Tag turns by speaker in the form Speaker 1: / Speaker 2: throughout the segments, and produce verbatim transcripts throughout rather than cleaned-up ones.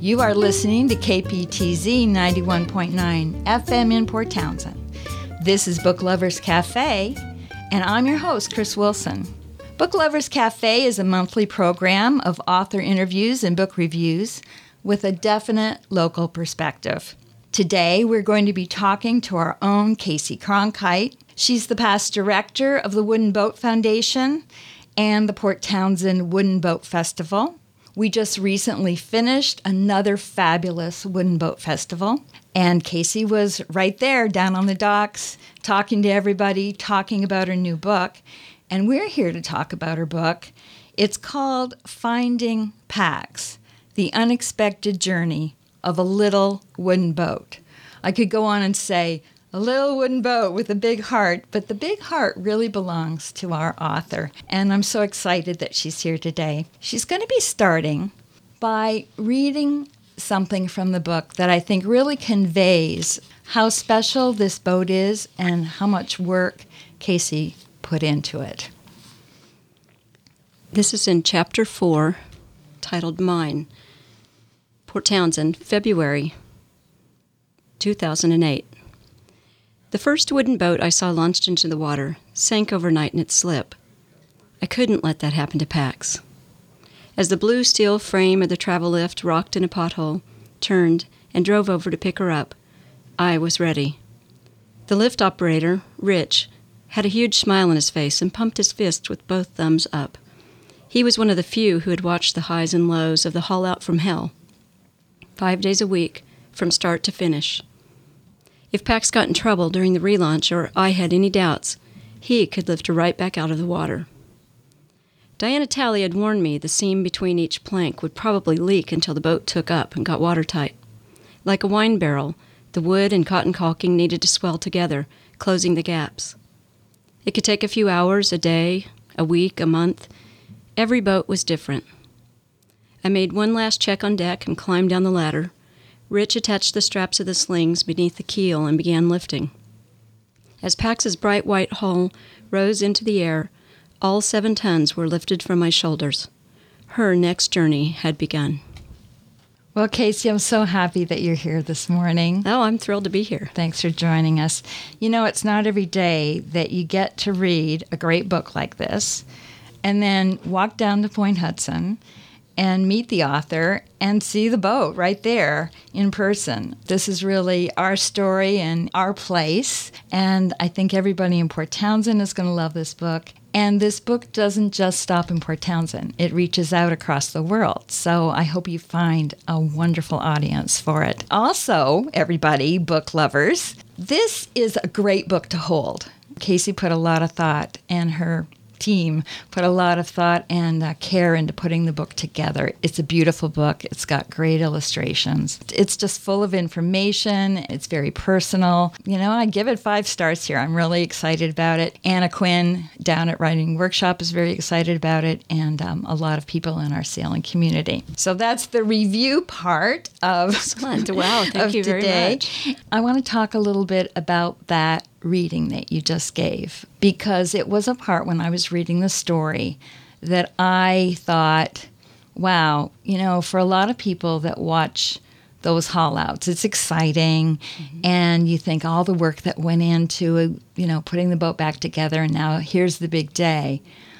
Speaker 1: You are listening to K P T Z ninety-one point nine F M in Port Townsend. This is Book Lovers Cafe, and I'm your host, Chris Wilson. Book Lovers Cafe is a monthly program of author interviews and book reviews with a definite local perspective. Today, we're going to be talking to our own Casey Cronkite. She's the past director of the Wooden Boat Foundation and the Port Townsend Wooden Boat Festival. We just recently finished another fabulous Wooden Boat Festival, and Casey was right there down on the docks talking to everybody, talking about her new book, and we're here to talk about her book. It's called Finding Pax, The Unexpected Journey of a Little Wooden Boat. I could go on and say, a little wooden boat with a big heart, but the big heart really belongs to our author, and I'm so excited that she's here today. She's going to be starting by reading something from the book that I think really conveys how special this boat is and how much work Casey put into it.
Speaker 2: This is in Chapter four, titled Mine, Port Townsend, February two thousand eight. The first wooden boat I saw launched into the water sank overnight in its slip. I couldn't let that happen to Pax. As the blue steel frame of the travel lift rocked in a pothole, turned, and drove over to pick her up, I was ready. The lift operator, Rich, had a huge smile on his face and pumped his fist with both thumbs up. He was one of the few who had watched the highs and lows of the haul out from hell, five days a week, from start to finish. If Pax got in trouble during the relaunch or I had any doubts, he could lift her right back out of the water. Diana Talley had warned me the seam between each plank would probably leak until the boat took up and got watertight. Like a wine barrel, the wood and cotton caulking needed to swell together, closing the gaps. It could take a few hours, a day, a week, a month. Every boat was different. I made one last check on deck and climbed down the ladder. Rich attached the straps of the slings beneath the keel and began lifting. As Pax's bright white hull rose into the air, all seven tons were lifted from my shoulders. Her next journey had begun.
Speaker 1: Well, Casey, I'm so happy that you're here this morning.
Speaker 2: Oh, I'm thrilled to be here.
Speaker 1: Thanks for joining us. You know, it's not every day that you get to read a great book like this and then walk down to Point Hudson and meet the author and see the boat right there in person. This is really our story and our place, and I think everybody in Port Townsend is going to love this book. And this book doesn't just stop in Port Townsend. It reaches out across the world, so I hope you find a wonderful audience for it. Also, everybody, book lovers, this is a great book to hold. Casey put a lot of thought, and her team put a lot of thought and uh, care into putting the book together. It's a beautiful book. It's got great illustrations. It's just full of information. It's very personal. You know, I give it five stars here. I'm really excited about it. Anna Quinn down at Writing Workshop is very excited about it, and um, a lot of people in our sailing community. So that's the review part of,
Speaker 2: Excellent. Wow, thank
Speaker 1: of
Speaker 2: you very
Speaker 1: today.
Speaker 2: much.
Speaker 1: I want to talk a little bit about that reading that you just gave, because it was a part when I was reading the story that I thought, wow, you know, for a lot of people that watch those haul outs, it's exciting, mm-hmm. and you think all the work that went into, you know, putting the boat back together, and now here's the big day.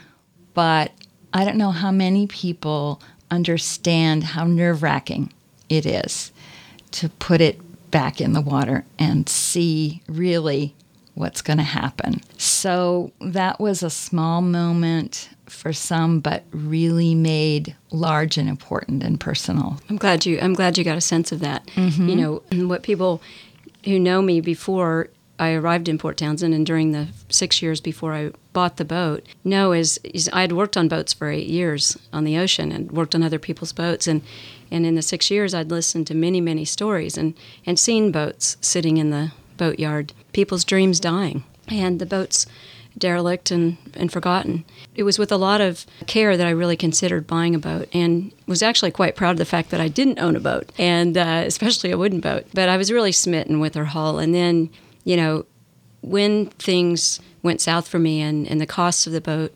Speaker 1: But I don't know how many people understand how nerve-wracking it is to put it back in the water and see really what's going to happen. So that was a small moment for some, but really made large and important and personal.
Speaker 2: I'm glad you I'm glad you got a sense of that.
Speaker 1: Mm-hmm.
Speaker 2: You know, what people who know me before I arrived in Port Townsend and during the six years before I bought the boat know is, is I had worked on boats for eight years on the ocean and worked on other people's boats, and and in the six years I'd listened to many, many stories and, and seen boats sitting in the boatyard, people's dreams dying, and the boats derelict and, and forgotten. It was with a lot of care that I really considered buying a boat, and was actually quite proud of the fact that I didn't own a boat, and uh, especially a wooden boat. But I was really smitten with her hull. And then, you know, when things went south for me and, and the costs of the boat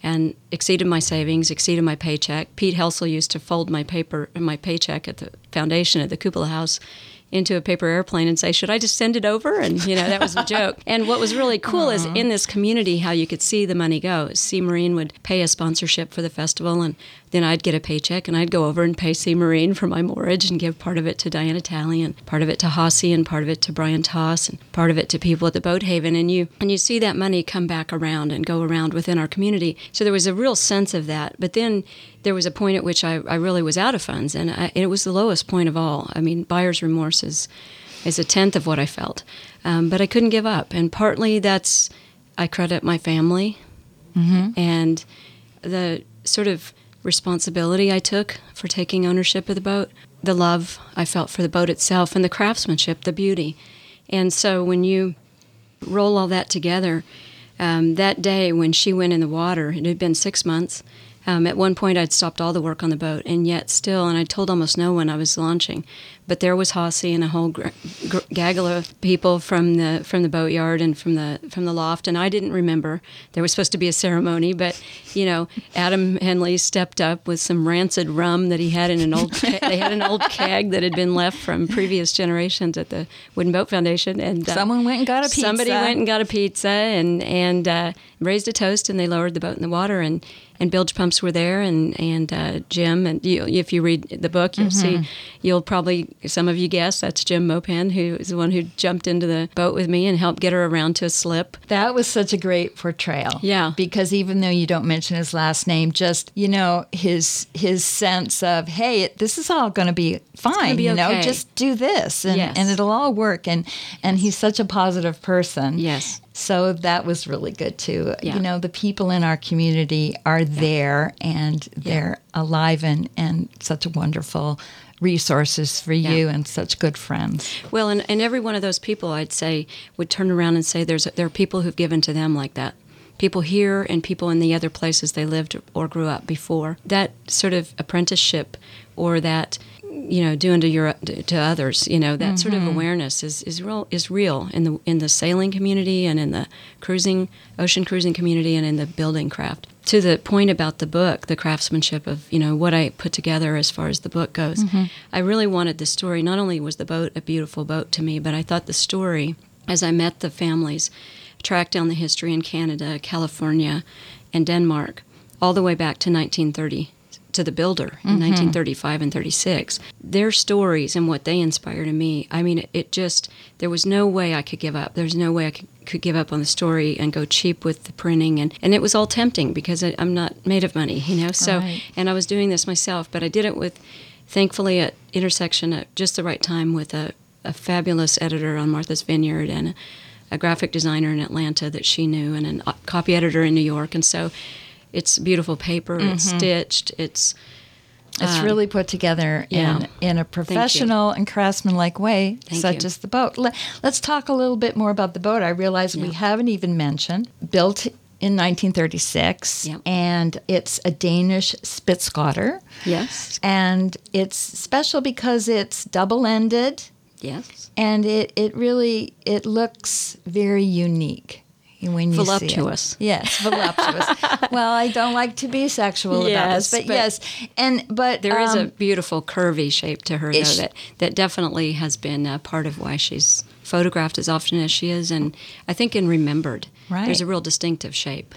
Speaker 2: and exceeded my savings, exceeded my paycheck. Pete Helsel used to fold my paper, my paycheck at the foundation at the Cupola House into a paper airplane and say, should I just send it over? And, you know, that was a joke. And what was really cool Aww. Is in this community how you could see the money go. Sea Marine would pay a sponsorship for the festival, and then I'd get a paycheck, and I'd go over and pay Sea Marine for my mortgage and give part of it to Diana Talley and part of it to Hossie and part of it to Brian Toss and part of it to people at the Boat Haven. And you and you see that money come back around and go around within our community. So there was a real sense of that. But then there was a point at which I, I really was out of funds, and I, it was the lowest point of all. I mean, buyer's remorse is, is a tenth of what I felt. Um, but I couldn't give up. And partly that's, I credit my family mm-hmm. and the sort of responsibility I took for taking ownership of the boat, the love I felt for the boat itself, and the craftsmanship, the beauty. And so when you roll all that together, um, that day when she went in the water, it had been six months, Um, at one point, I'd stopped all the work on the boat, and yet still, and I told almost no one I was launching, but there was Hossie and a whole gr- gr- gaggle of people from the from the boatyard and from the from the loft, and I didn't remember there was supposed to be a ceremony, but you know, Adam Henley stepped up with some rancid rum that he had in an old ke- they had an old keg that had been left from previous generations at the Wooden Boat Foundation, and uh,
Speaker 1: someone went and got a pizza.
Speaker 2: Somebody went and got a pizza and and uh, raised a toast, and they lowered the boat in the water, and. And bilge pumps were there, and and uh, Jim. And you, if you read the book, you'll mm-hmm. see, you'll probably, some of you guess, that's Jim Mopan, who is the one who jumped into the boat with me and helped get her around to a slip.
Speaker 1: That was such a great portrayal.
Speaker 2: Yeah.
Speaker 1: Because even though you don't mention his last name, just, you know, his his sense of, hey, it, this is all going to be fine,
Speaker 2: be
Speaker 1: you know,
Speaker 2: okay.
Speaker 1: just do this, and,
Speaker 2: yes.
Speaker 1: and it'll all work. And, and he's such a positive person.
Speaker 2: Yes.
Speaker 1: So that was really good, too.
Speaker 2: Yeah.
Speaker 1: You know, the people in our community are yeah. there, and they're yeah. alive and, and such wonderful resources for you yeah. and such good friends.
Speaker 2: Well, and, and every one of those people, I'd say, would turn around and say there's there are people who've given to them like that. People here and people in the other places they lived or grew up before. That sort of apprenticeship, or that, you know, doing to your to others, you know, that mm-hmm. sort of awareness is, is real is real in the in the sailing community and in the cruising ocean cruising community and in the building craft. To the point about the book, the craftsmanship of, you know, what I put together as far as the book goes, mm-hmm. I really wanted the story. Not only was the boat a beautiful boat to me, but I thought the story, as I met the families, tracked down the history in Canada, California, and Denmark, all the way back to nineteen thirty. To the builder in mm-hmm. nineteen thirty-five and thirty-six. Their stories and what they inspired in me, I mean, it, it just, there was no way I could give up. There's no way I could, could give up on the story and go cheap with the printing. And, and it was all tempting because I, I'm not made of money, you know? So, right. And I was doing this myself, but I did it with, thankfully, at intersection at just the right time with a, a fabulous editor on Martha's Vineyard and a, a graphic designer in Atlanta that she knew and a copy editor in New York. And so it's beautiful paper, mm-hmm. it's stitched, it's...
Speaker 1: It's um, really put together
Speaker 2: yeah.
Speaker 1: in, in a professional and craftsman-like way,
Speaker 2: Thank
Speaker 1: such
Speaker 2: you.
Speaker 1: as the boat. Let, let's talk a little bit more about the boat. I realize yeah. we haven't even mentioned. Built in nineteen thirty-six,
Speaker 2: yeah.
Speaker 1: and it's a Danish Spitzgotter.
Speaker 2: Yes.
Speaker 1: And it's special because it's double-ended.
Speaker 2: Yes.
Speaker 1: And it, it really, it looks very unique. When you
Speaker 2: voluptuous.
Speaker 1: See it. Yes, voluptuous. Well, I don't like to be sexual
Speaker 2: yes,
Speaker 1: about this, but, but yes, and but
Speaker 2: there um, is a beautiful curvy shape to her, though,
Speaker 1: sh-
Speaker 2: that that definitely has been a part of why she's photographed as often as she is, and I think in remembered.
Speaker 1: Right.
Speaker 2: There's a real distinctive shape.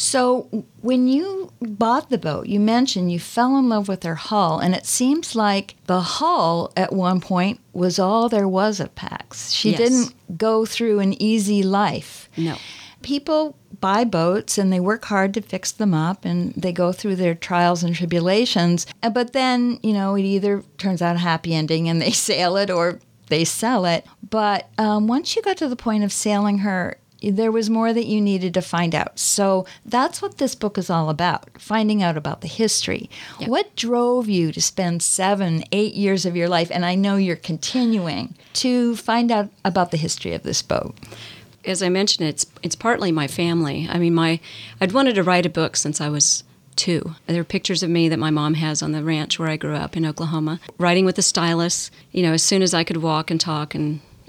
Speaker 1: So when you bought the boat, you mentioned you fell in love with her hull, and it seems like the hull at one point was all there was of Pax. She
Speaker 2: yes.
Speaker 1: didn't go through an easy life.
Speaker 2: No.
Speaker 1: People buy boats and they work hard to fix them up and they go through their trials and tribulations. But then, you know, it either turns out a happy ending and they sail it or they sell it. But um, once you got to the point of sailing her, there was more that you needed to find out. So that's what this book is all about, finding out about the history. Yep. What drove you to spend seven, eight years of your life, and I know you're continuing, to find out about the history of this boat?
Speaker 2: As I mentioned, it's it's partly my family. I mean, my I'd wanted to write a book since I was two. There are pictures of me that my mom has on the ranch where I grew up in Oklahoma, writing with a stylus, you know, as soon as I could walk and talk and,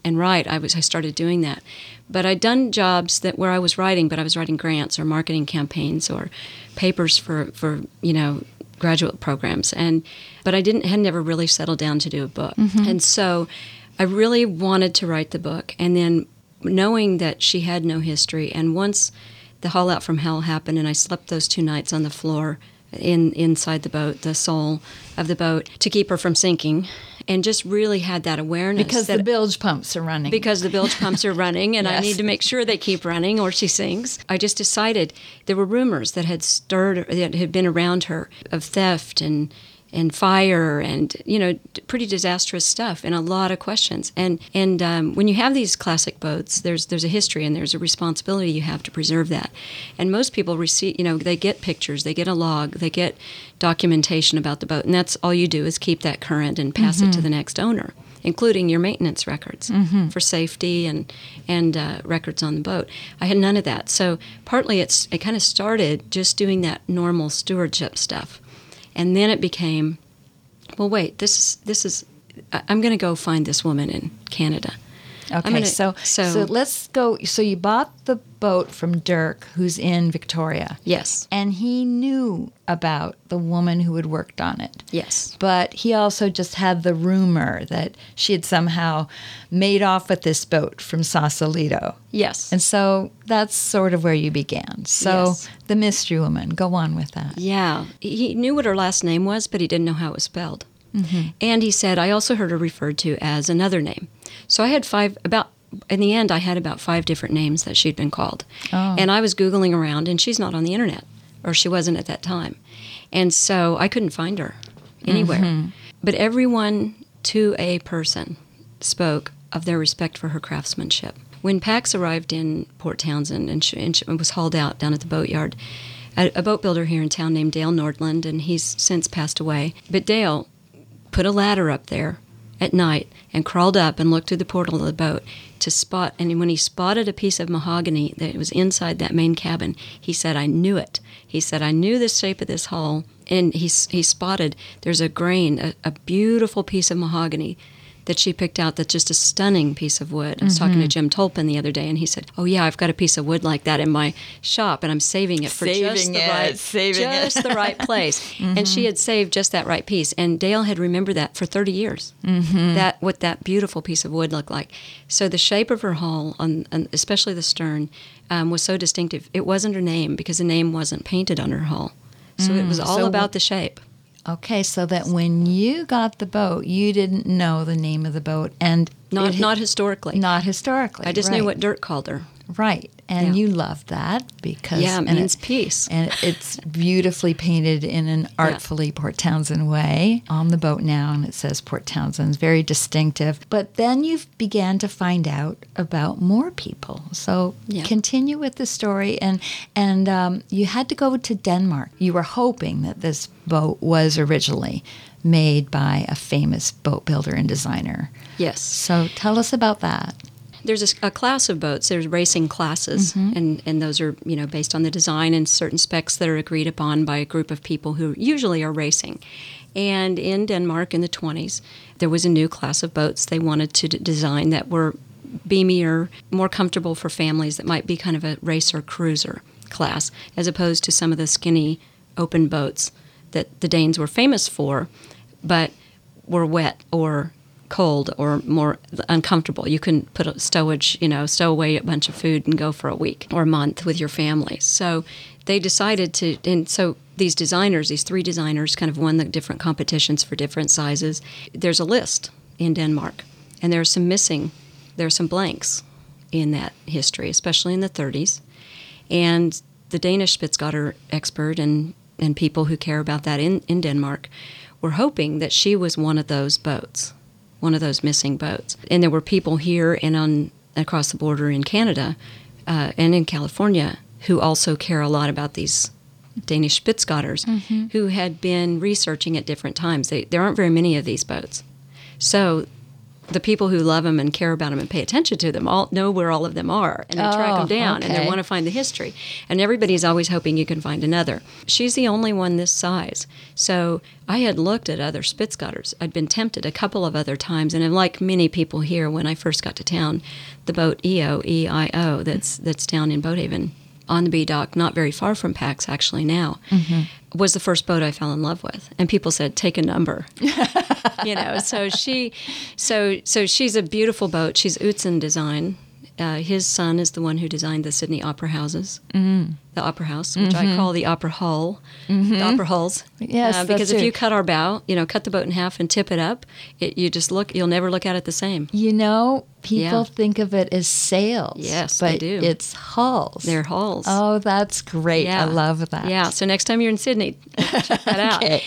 Speaker 2: and write, I was I started doing that. But I'd done jobs that where I was writing, but I was writing grants or marketing campaigns or papers for, for you know, graduate programs. And but I didn't had never really settled down to do a book. Mm-hmm. And so I really wanted to write the book. And then knowing that she had no history, and once the haul out from hell happened and I slept those two nights on the floor in inside the boat, the sole of the boat, to keep her from sinking, and just really had that awareness.
Speaker 1: Because
Speaker 2: that,
Speaker 1: the bilge pumps are running.
Speaker 2: Because the bilge pumps are running, and
Speaker 1: Yes.
Speaker 2: I need to make sure they keep running or she sinks. I just decided there were rumors that had stirred, that had been around her of theft and and fire and, you know, pretty disastrous stuff and a lot of questions. And and um, when you have these classic boats, there's there's a history and there's a responsibility you have to preserve that. And most people receive, you know, they get pictures, they get a log, they get documentation about the boat, and that's all you do is keep that current and pass mm-hmm. it to the next owner, including your maintenance records mm-hmm. for safety and and uh, records on the boat. I had none of that. So partly it's it kind of started just doing that normal stewardship stuff. And then it became, well, wait, this is, this is I'm going to go find this woman in Canada.
Speaker 1: Okay,
Speaker 2: gonna,
Speaker 1: so,
Speaker 2: so
Speaker 1: so let's go. So you bought the boat from Dirk, who's in Victoria.
Speaker 2: Yes.
Speaker 1: And he knew about the woman who had worked on it.
Speaker 2: Yes.
Speaker 1: But he also just had the rumor that she had somehow made off with this boat from Sausalito.
Speaker 2: Yes.
Speaker 1: And so that's sort of where you began. So
Speaker 2: yes.
Speaker 1: the mystery woman, go on with that.
Speaker 2: Yeah. He knew what her last name was, but he didn't know how it was spelled.
Speaker 1: Mm-hmm.
Speaker 2: And he said, I also heard her referred to as another name. So I had five, about, in the end, I had about five different names that she'd been called.
Speaker 1: Oh.
Speaker 2: And I was Googling around, and she's not on the internet, or she wasn't at that time. And so I couldn't find her anywhere. Mm-hmm. But everyone to a person spoke of their respect for her craftsmanship. When Pax arrived in Port Townsend and, she, and she was hauled out down at the boatyard, a, a boat builder here in town named Dale Nordland, and he's since passed away. But Dale put a ladder up there at night and crawled up and looked through the portal of the boat to spot, and when he spotted a piece of mahogany that was inside that main cabin, he said, I knew it. He said, I knew the shape of this hull, and he he spotted there's a grain, a, a beautiful piece of mahogany that she picked out that's just a stunning piece of wood. I was mm-hmm. talking to Jim Tolpin the other day, and he said, oh, yeah, I've got a piece of wood like that in my shop, and I'm saving it for
Speaker 1: saving
Speaker 2: just the
Speaker 1: it,
Speaker 2: right
Speaker 1: saving
Speaker 2: just
Speaker 1: it.
Speaker 2: the right place. Mm-hmm. And she had saved just that right piece, and Dale had remembered that for thirty years, mm-hmm. that what that beautiful piece of wood looked like. So the shape of her hull, on, on, especially the stern, um, was so distinctive. It wasn't her name, because the name wasn't painted on her hull. So mm, it was all
Speaker 1: so
Speaker 2: about the shape.
Speaker 1: Okay, so that when you got the boat, you didn't know the name of the boat, and
Speaker 2: not
Speaker 1: it,
Speaker 2: not historically.
Speaker 1: Not historically.
Speaker 2: I just
Speaker 1: right.
Speaker 2: knew what Dirk called her.
Speaker 1: Right, and
Speaker 2: yeah.
Speaker 1: you loved that because
Speaker 2: yeah, it
Speaker 1: and
Speaker 2: means
Speaker 1: it,
Speaker 2: peace,
Speaker 1: and it's beautifully painted in an artfully yeah. Port Townsend way on the boat now, and it says Port Townsend. It's very distinctive. But then you began to find out about more people. So
Speaker 2: yeah.
Speaker 1: continue with the story, and and um, you had to go to Denmark. You were hoping that this boat was originally made by a famous boat builder and designer.
Speaker 2: Yes.
Speaker 1: So tell us about that.
Speaker 2: There's a, a class of boats. There's racing classes, mm-hmm. and, and those are, you know, based on the design and certain specs that are agreed upon by a group of people who usually are racing. And in Denmark in the twenties, there was a new class of boats they wanted to d- design that were beamier, more comfortable for families, that might be kind of a racer cruiser class, as opposed to some of the skinny open boats that the Danes were famous for, but were wet or cold or more uncomfortable. You couldn't put a stowage, you know, stow away a bunch of food and go for a week or a month with your family. So they decided to, and so these designers, these three designers kind of won the different competitions for different sizes. There's a list in Denmark, and there are some missing, there are some blanks in that history, especially in the thirties. And the Danish Spitzgotter expert and, and people who care about that in, in Denmark were hoping that she was one of those boats, one of those missing boats. And there were people here and on across the border in Canada uh, and in California who also care a lot about these Danish Spitzgotters, mm-hmm. who had been researching at different times. They, there aren't very many of these boats. So the people who love them and care about them and pay attention to them all know where all of them are, and they
Speaker 1: Oh,
Speaker 2: track them down, and
Speaker 1: okay.
Speaker 2: they want to find the history. And everybody's always hoping you can find another. She's the only one this size. So I had looked at other Spitzgotters. I'd been tempted a couple of other times, and like many people here, when I first got to town, the boat E O, E I O, that's that's down in Boathaven, on the B dock, not very far from Pax actually now, mm-hmm. was the first boat I fell in love with. And people said, take a number. you know, so she, so so she's a beautiful boat. She's Utzon design. Uh, his son is the one who designed the Sydney Opera Houses, mm-hmm. the Opera House, which mm-hmm. I call the Opera Hull, mm-hmm. the Opera Hulls.
Speaker 1: Yes,
Speaker 2: uh, because
Speaker 1: that's
Speaker 2: if
Speaker 1: it.
Speaker 2: you cut our bow, you know, cut the boat in half and tip it up, it, you just look, you'll never look at it the same.
Speaker 1: You know, people
Speaker 2: Yeah.
Speaker 1: think of it as sails.
Speaker 2: Yes,
Speaker 1: but
Speaker 2: they do.
Speaker 1: It's hulls.
Speaker 2: They're hulls.
Speaker 1: Oh, that's great.
Speaker 2: Yeah.
Speaker 1: I love that.
Speaker 2: Yeah, so next time you're in Sydney, check that out.
Speaker 1: Okay.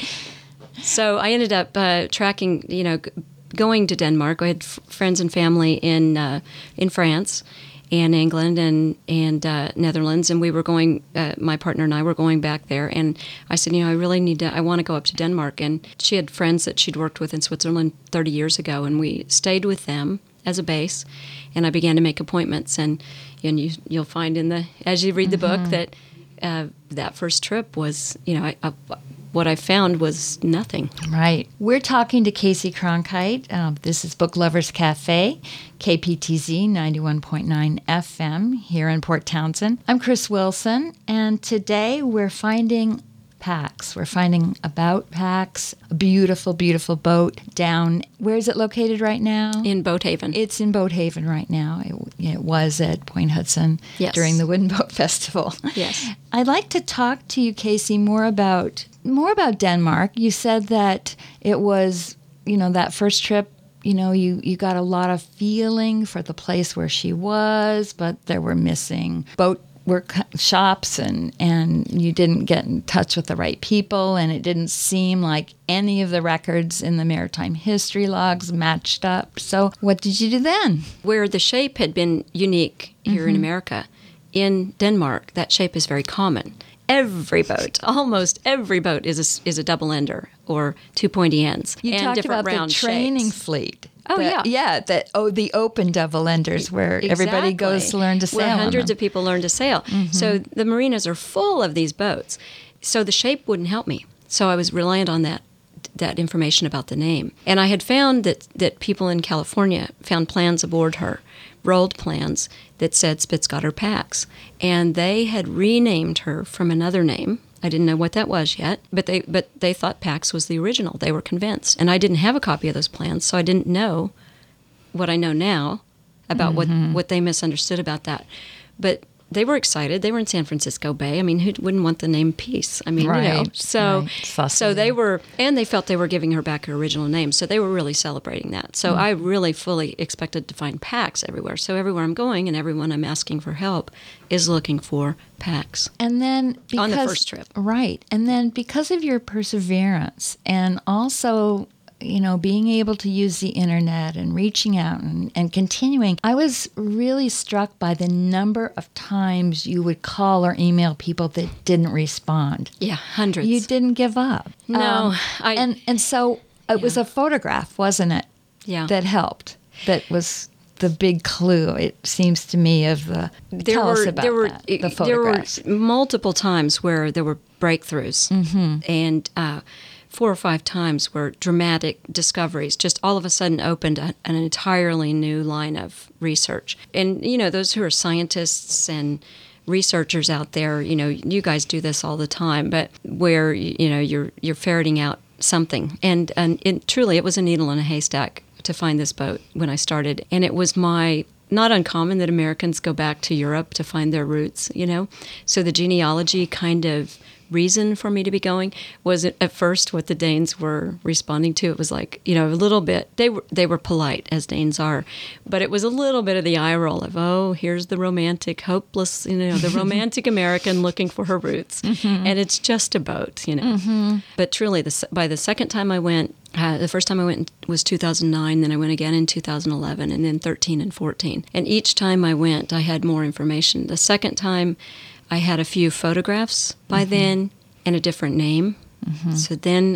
Speaker 2: So I ended up uh, tracking, you know, g- going to Denmark. I had f- friends and family in uh, in France and England and and uh, Netherlands, and we were going. Uh, my partner and I were going back there, and I said, you know, I really need to. I want to go up to Denmark. And she had friends that she'd worked with in Switzerland thirty years ago, and we stayed with them as a base. And I began to make appointments, and and you you'll find in the as you read the
Speaker 1: Mm-hmm.
Speaker 2: book that uh, that first trip was, you know, I, I, what I found was nothing.
Speaker 1: Right. We're talking to Casey Cronkite. Um, this is Book Lovers Cafe, K P T Z ninety-one point nine F M here in Port Townsend. I'm Chris Wilson, and today we're finding Pax. We're finding about Pax, a beautiful, beautiful boat down. Where is it located right now?
Speaker 2: In Boathaven.
Speaker 1: It's in Boathaven right now. It, it was at Point Hudson
Speaker 2: Yes.
Speaker 1: during the Wooden Boat Festival.
Speaker 2: Yes.
Speaker 1: I'd like to talk to you, Casey, more about more about Denmark. You said that it was, you know, that first trip, you know, you, you got a lot of feeling for the place where she was, but there were missing boat work shops, and, and you didn't get in touch with the right people, and it didn't seem like any of the records in the maritime history logs matched up. So what did you do then?
Speaker 2: Where the shape had been unique here in America, in Denmark, that shape is very common. Every boat, almost every boat, is a, is a double ender or two pointy ends
Speaker 1: You
Speaker 2: and
Speaker 1: talked
Speaker 2: different
Speaker 1: about
Speaker 2: round
Speaker 1: the training
Speaker 2: shapes.
Speaker 1: fleet.
Speaker 2: Oh,
Speaker 1: That-
Speaker 2: yeah.
Speaker 1: yeah. That oh, the open double enders where everybody goes to learn to sail.
Speaker 2: Where
Speaker 1: on
Speaker 2: hundreds
Speaker 1: them.
Speaker 2: of people learn to sail. So the marinas are full of these boats. So the shape wouldn't help me. So I was reliant on that that information about the name. And I had found that that people in California found plans aboard her, rolled plans that said Spitzgotter Pax, and they had renamed her from another name. I didn't know what that was yet, but they but they thought Pax was the original. They were convinced. And I didn't have a copy of those plans, so I didn't know what I know now about
Speaker 1: Mm-hmm.
Speaker 2: what, what they misunderstood about that. But they were excited. They were in San Francisco Bay. I mean, who wouldn't want the name Peace? I mean, you know.
Speaker 1: Right,
Speaker 2: So,
Speaker 1: right. Fussy.
Speaker 2: so they were, and they felt they were giving her back her original name. So they were really celebrating that. So
Speaker 1: Mm.
Speaker 2: I really fully expected to find Pax everywhere. So everywhere I'm going and everyone I'm asking for help is looking for Pax.
Speaker 1: And then because,
Speaker 2: On the first trip.
Speaker 1: Right. And then because of your perseverance and also, you know, being able to use the internet and reaching out and, and continuing, I was really struck by the number of times you would call or email people that didn't respond.
Speaker 2: Yeah, hundreds.
Speaker 1: You didn't give up. Um,
Speaker 2: No, I-
Speaker 1: and and so it was
Speaker 2: Yeah.
Speaker 1: a photograph, wasn't it?
Speaker 2: Yeah.
Speaker 1: That helped. That was the big clue. It seems to me of the.
Speaker 2: There
Speaker 1: tell
Speaker 2: were
Speaker 1: us about
Speaker 2: there were
Speaker 1: that, the
Speaker 2: there
Speaker 1: photographs.
Speaker 2: were multiple times where there were breakthroughs, mm-hmm. and uh, four or five times where dramatic discoveries just all of a sudden opened a, an entirely new line of research. And you know, those who are scientists and researchers out there, you know, you guys do this all the time, but where you know you're you're ferreting out something, and and it, truly, it was a needle in a haystack to find this boat when I started, and it was my. Not uncommon that Americans go back to Europe to find their roots, you know? So the genealogy kind of reason for me to be going was at first what the Danes were responding to. It was like, you know, a little bit, they were, they were polite, as Danes are, but it was a little bit of the eye roll of, oh, here's the romantic, hopeless, you know, the romantic American looking for her roots. Mm-hmm. And it's just a boat, you know? Mm-hmm. But truly, the, by the second time I went, Uh, the first time I went was two thousand nine, then I went again in two thousand eleven, and then thirteen and fourteen. And each time I went, I had more information. The second time, I had a few photographs by mm-hmm. then and a different name. Mm-hmm. So then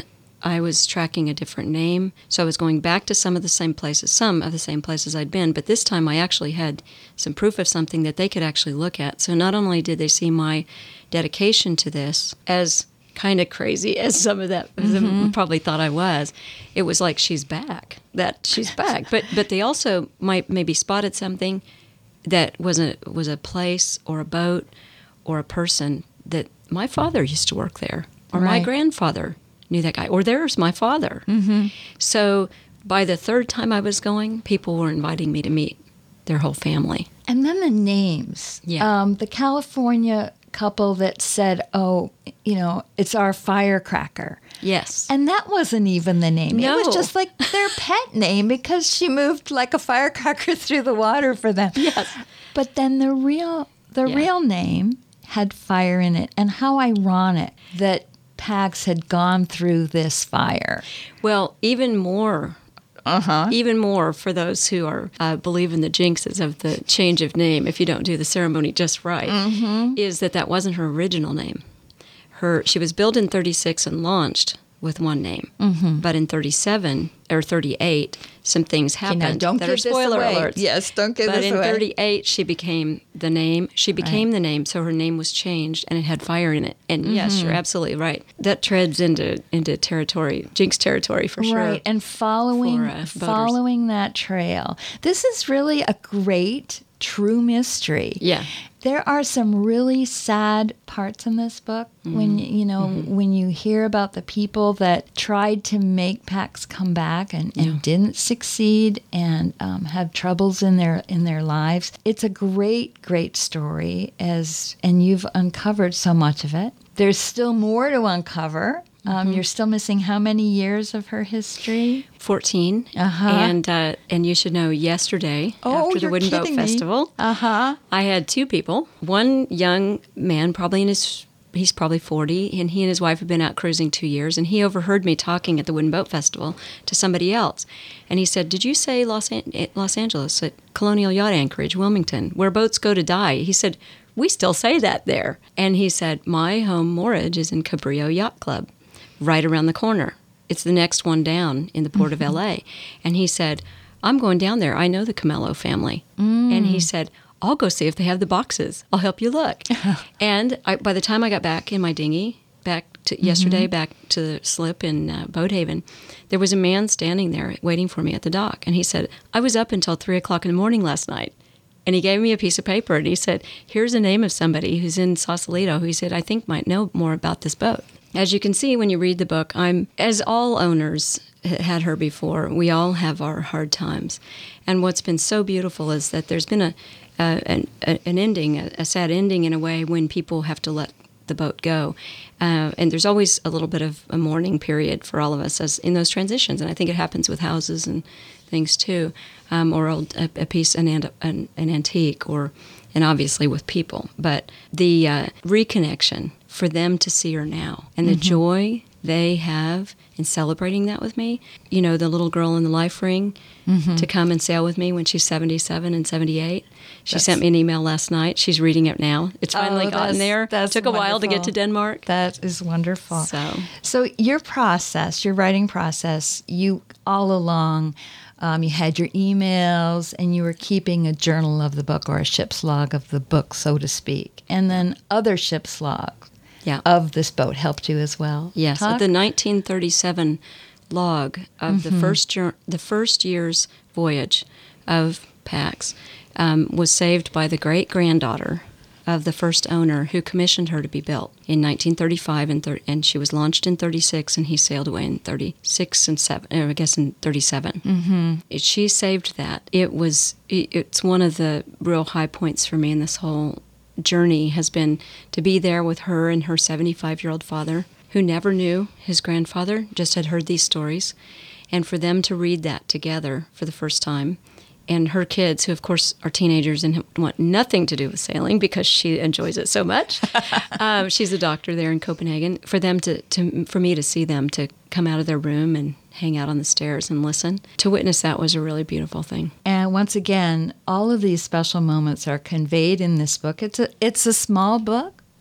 Speaker 2: I was tracking a different name. So I was going back to some of the same places, some of the same places I'd been, but this time I actually had some proof of something that they could actually look at. So not only did they see my dedication to this, as kind of crazy as some of that mm-hmm. probably thought I was, it was like, she's back, that she's back. But but they also might maybe spotted something that was a, was a place or a boat or a person that my father used to work there, or right. my grandfather knew that guy, or there's my father. Mm-hmm. So by the third time I was going, people were inviting me to meet their whole family.
Speaker 1: And then the names.
Speaker 2: Yeah.
Speaker 1: Um, the California couple that said, oh, you know, it's our firecracker.
Speaker 2: Yes.
Speaker 1: And that wasn't even the name.
Speaker 2: No.
Speaker 1: It was just like their pet name because she moved like a firecracker through the water for them.
Speaker 2: Yes.
Speaker 1: But then the real the
Speaker 2: yeah.
Speaker 1: real name had fire in it. And how ironic that Pax had gone through this fire.
Speaker 2: Well, even more,
Speaker 1: uh-huh.
Speaker 2: even more for those who are uh, believe in the jinxes of the change of name if you don't do the ceremony just right, mm-hmm. is that that wasn't her original name. Her she was built in thirty-six and launched with one name, mm-hmm. but in thirty-seven or thirty-eight, some things happened.
Speaker 1: Okay, now don't
Speaker 2: that
Speaker 1: give
Speaker 2: are spoiler
Speaker 1: this away.
Speaker 2: alerts.
Speaker 1: Yes, don't give
Speaker 2: but
Speaker 1: this away.
Speaker 2: But in thirty-eight, she became the name. She became right. the name, so her name was changed, and it had fire in it. And mm-hmm. yes, you're absolutely right. That treads into into territory, jinx territory for sure.
Speaker 1: Right, and following
Speaker 2: for, uh,
Speaker 1: following that trail. This is really a great true mystery.
Speaker 2: Yeah.
Speaker 1: There are some really sad parts in this book mm-hmm. when you know mm-hmm. when you hear about the people that tried to make Pax come back and, and yeah. didn't succeed and um, have troubles in their in their lives. It's a great, great story, as and you've uncovered so much of it. There's still more to uncover. Um, mm-hmm. You're still missing how many years of her history?
Speaker 2: fourteen.
Speaker 1: Uh-huh.
Speaker 2: And uh, and you should know, yesterday,
Speaker 1: oh,
Speaker 2: after the Wooden Boat
Speaker 1: me.
Speaker 2: Festival,
Speaker 1: uh-huh.
Speaker 2: I had two people. One young man, probably in his, he's probably forty, and he and his wife have been out cruising two years, and he overheard me talking at the Wooden Boat Festival to somebody else. And he said, did you say Los, An- Los Angeles at Colonial Yacht Anchorage, Wilmington, where boats go to die? He said, we still say that there. And he said, my home moorage is in Cabrillo Yacht Club, right around the corner. It's the next one down in the port mm-hmm. of L A. And he said, I'm going down there. I know the Camello family. Mm. And he said, I'll go see if they have the boxes. I'll help you look. And I, by the time I got back in my dinghy, back to mm-hmm. yesterday, back to the slip in uh, Boathaven, there was a man standing there waiting for me at the dock. And he said, I was up until three o'clock in the morning last night. And he gave me a piece of paper, and he said, here's the name of somebody who's in Sausalito who he said, I think might know more about this boat. As you can see when you read the book, I'm, as all owners had her before, we all have our hard times. And what's been so beautiful is that there's been a, uh, an, an ending, a, a sad ending in a way, when people have to let the boat go. Uh, and there's always a little bit of a mourning period for all of us as in those transitions. And I think it happens with houses and things too, um, or old, a, a piece, an, an, an antique, or and obviously with people. But the uh, reconnection for them to see her now, and the mm-hmm. joy they have in celebrating that with me. You know, the little girl in the life ring mm-hmm. to come and sail with me when she's seventy-seven and seventy-eight. She that's, sent me an email last night. She's reading it now. It's finally
Speaker 1: oh,
Speaker 2: gotten there.
Speaker 1: That's
Speaker 2: Took a
Speaker 1: wonderful.
Speaker 2: while to get to Denmark.
Speaker 1: That is wonderful.
Speaker 2: So,
Speaker 1: so your process, your writing process, you all along, um, you had your emails and you were keeping a journal of the book, or a ship's log of the book, so to speak. And then other ship's logs
Speaker 2: yeah.
Speaker 1: of this boat helped you as well.
Speaker 2: Yes,
Speaker 1: Talk?
Speaker 2: At the nineteen thirty-seven log of mm-hmm. the first year, the first year's voyage of Pax um, was saved by the great-granddaughter of the first owner who commissioned her to be built in nineteen thirty-five, and, thir- and she was launched in thirty-six, and he sailed away in thirty-six and seven, or I guess in thirty-seven. Mm-hmm. It, she saved that. It was. It, it's one of the real high points for me in this whole journey, has been to be there with her and her seventy-five-year-old father, who never knew his grandfather, just had heard these stories, and for them to read that together for the first time. And her kids, who of course are teenagers and want nothing to do with sailing because she enjoys it so much. um, she's a doctor there in Copenhagen. For them to, to, for me to see them to come out of their room and hang out on the stairs and listen, to witness that was a really beautiful thing.
Speaker 1: And once again, all of these special moments are conveyed in this book. It's a it's a small book.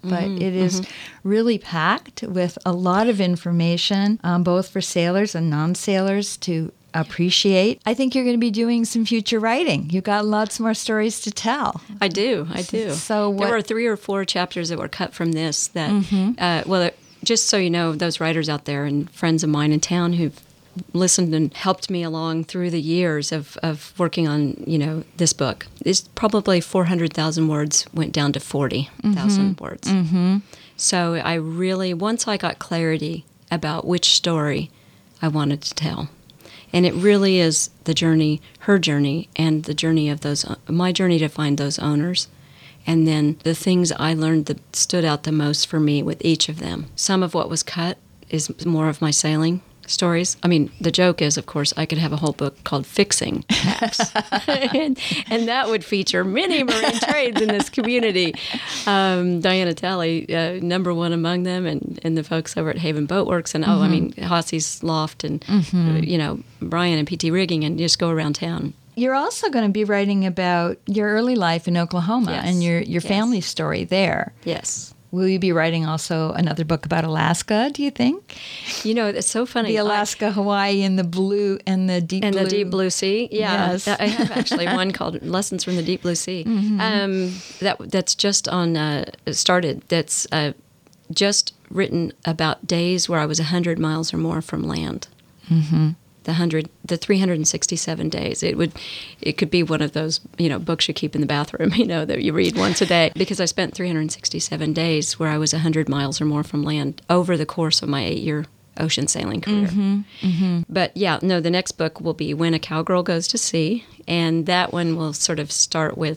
Speaker 1: but
Speaker 2: Mm-hmm,
Speaker 1: it is mm-hmm. really packed with a lot of information, um, both for sailors and non-sailors to appreciate. I think you're going to be doing some future writing. You've got lots more stories to tell.
Speaker 2: I do, I do.
Speaker 1: So what,
Speaker 2: there were three or four chapters that were cut from this that, mm-hmm. uh, well, just so you know, those writers out there and friends of mine in town who've listened and helped me along through the years of, of working on, you know, this book. It's probably four hundred thousand words went down to forty thousand mm-hmm. words.
Speaker 1: Mm-hmm.
Speaker 2: So I really, once I got clarity about which story I wanted to tell, and it really is the journey, her journey, and the journey of those, my journey to find those owners, and then the things I learned that stood out the most for me with each of them. Some of what was cut is more of my sailing stories. I mean, the joke is, of course, I could have a whole book called Fixing Packs, and, and that would feature many marine trades in this community. Um, Diana Talley, uh, number one among them, and, and the folks over at Haven Boat Works, and, mm-hmm. oh, I mean, Hosse's Loft, and, mm-hmm. you know, Brian and P T Rigging, and just go around town.
Speaker 1: You're also going to be writing about your early life in Oklahoma
Speaker 2: yes.
Speaker 1: and your, your
Speaker 2: yes.
Speaker 1: family story there.
Speaker 2: Yes.
Speaker 1: Will you be writing also another book about Alaska, do you think?
Speaker 2: You know, it's so funny.
Speaker 1: The Alaska, I, Hawaii, and the blue, and the deep
Speaker 2: and
Speaker 1: blue.
Speaker 2: And the deep blue sea. Yeah.
Speaker 1: Yes.
Speaker 2: I have actually one called Lessons from the Deep Blue Sea.
Speaker 1: Mm-hmm.
Speaker 2: Um, that That's just on, uh, started. That's uh, just written about days where I was one hundred miles or more from land.
Speaker 1: Mm-hmm.
Speaker 2: The hundred, the three hundred sixty-seven days. It would, it could be one of those, you know, books you keep in the bathroom, you know, that you read once a day. Because I spent three hundred sixty-seven days where I was one hundred miles or more from land over the course of my eight-year ocean sailing career.
Speaker 1: Mm-hmm, mm-hmm.
Speaker 2: But yeah, no, the next book will be When a Cowgirl Goes to Sea, and that one will sort of start with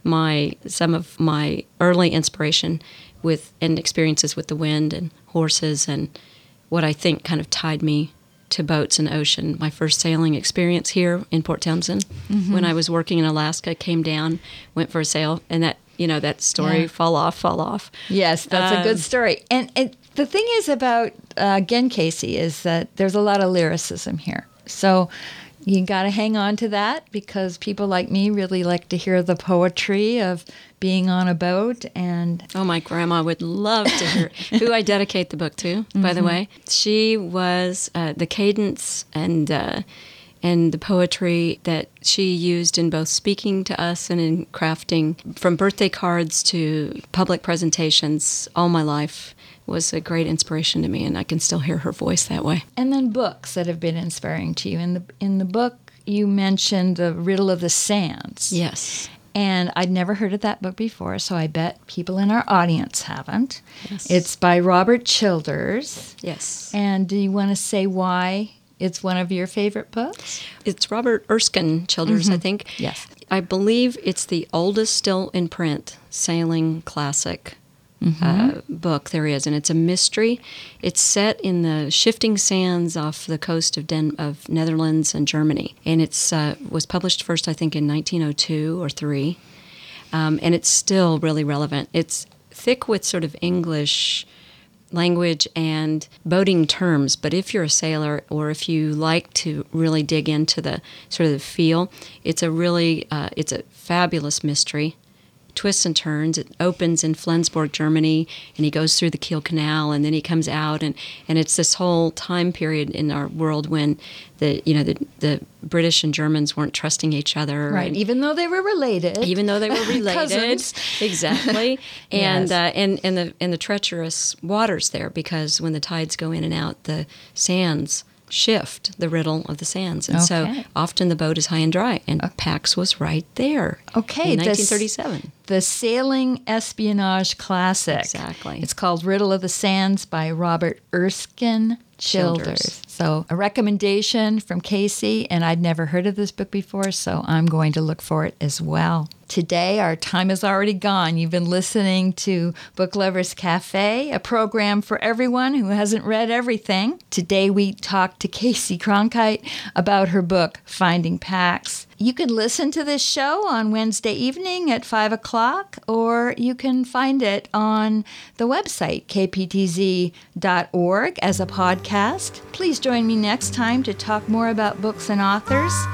Speaker 2: my some of my early inspiration with and experiences with the wind and horses, and what I think kind of tied me to boats and ocean. My first sailing experience here in Port Townsend, mm-hmm. when I was working in Alaska, came down, went for a sail, and that, you know, that story, yeah. fall off, fall off.
Speaker 1: Yes, that's um, a good story. And, and the thing is about, uh, again, Casey, is that there's a lot of lyricism here. So you got to hang on to that, because people like me really like to hear the poetry of being on a boat. And
Speaker 2: oh, my grandma would love to hear, who I dedicate the book to, mm-hmm. by the way. She was uh, the cadence and uh, and the poetry that she used in both speaking to us and in crafting, from birthday cards to public presentations, all my life, was a great inspiration to me, and I can still hear her voice that way.
Speaker 1: And then books that have been inspiring to you. In the in the book, you mentioned The Riddle of the Sands.
Speaker 2: Yes.
Speaker 1: And I'd never heard of that book before, so I bet people in our audience haven't.
Speaker 2: Yes.
Speaker 1: It's by Robert Childers.
Speaker 2: Yes.
Speaker 1: And do you want to say why it's one of your favorite books?
Speaker 2: It's Robert Erskine Childers, mm-hmm. I think.
Speaker 1: Yes.
Speaker 2: I believe it's the oldest still in print sailing classic
Speaker 1: mm-hmm.
Speaker 2: uh, book there is, and it's a mystery. It's set in the shifting sands off the coast of Den- of Netherlands and Germany, and it's uh, was published first, I think, in nineteen oh two or three, um, and it's still really relevant. It's thick with sort of English language and boating terms, but if you're a sailor or if you like to really dig into the sort of the feel, it's a really uh, it's a fabulous mystery. Twists and turns. It opens in Flensburg, Germany, and he goes through the Kiel Canal, and then he comes out, and, and it's this whole time period in our world when the you know the the British and Germans weren't trusting each other,
Speaker 1: right?
Speaker 2: And
Speaker 1: even though they were related,
Speaker 2: even though they were related, exactly, and
Speaker 1: yes.
Speaker 2: uh, and and the and the treacherous waters there, because when the tides go in and out, the sands shift, the riddle of the sands, and
Speaker 1: okay.
Speaker 2: so often the boat is high and dry, and Pax was right there.
Speaker 1: Okay,
Speaker 2: in nineteen thirty-seven.
Speaker 1: The, the Sailing Espionage Classic.
Speaker 2: Exactly.
Speaker 1: It's called Riddle of the Sands by Robert Erskine Childers. Childers. So a recommendation from Casey, and I'd never heard of this book before, so I'm going to look for it as well. Today, our time is already gone. You've been listening to Book Lovers Cafe, a program for everyone who hasn't read everything. Today, we talked to Casey Cronkite about her book, Finding Pax. You can listen to this show on Wednesday evening at five o'clock, or you can find it on the website, k p t z dot org, as a podcast. Please join me next time to talk more about books and authors.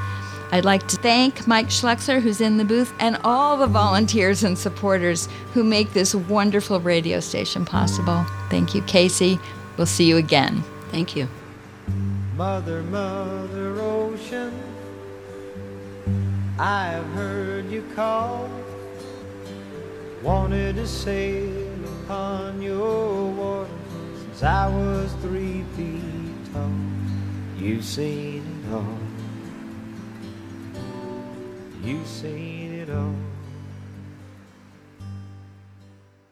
Speaker 1: I'd like to thank Mike Schlexler, who's in the booth, and all the volunteers and supporters who make this wonderful radio station possible. Thank you, Casey. We'll see you again.
Speaker 2: Thank you.
Speaker 3: Mother, Mother Ocean, I've heard you call. Wanted to sail upon your waters since I was three feet tall. You've seen it all. You've seen it all.